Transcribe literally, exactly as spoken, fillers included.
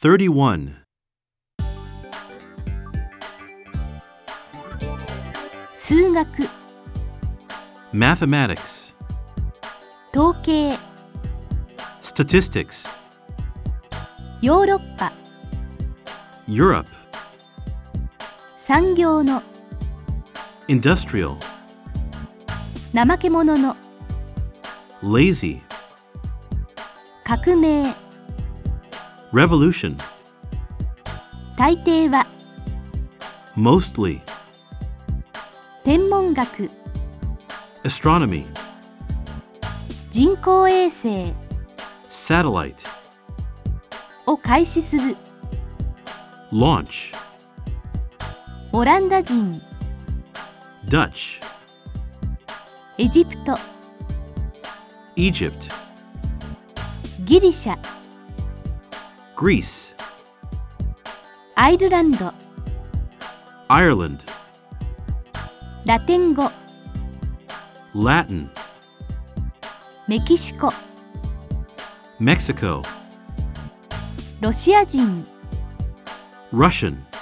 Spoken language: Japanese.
thirty-one. 数学、 Mathematics. 統計、 Statistics. ヨーロッパ、 Europe. 産業の、 Industrial. 怠け者の、 Lazy. 革命、 Revolution. 大抵は、 Mostly. 天文学、 Astronomy. 人工衛星 Satellite. を開始する、 Launch. オランダ人、 Dutch. エジプト、 Egypt. ギリシャ、 Greece. アイルランド、 Ireland. ラテン語、 Latin. メキシコ、 Mexico. ロシア人、 Russian.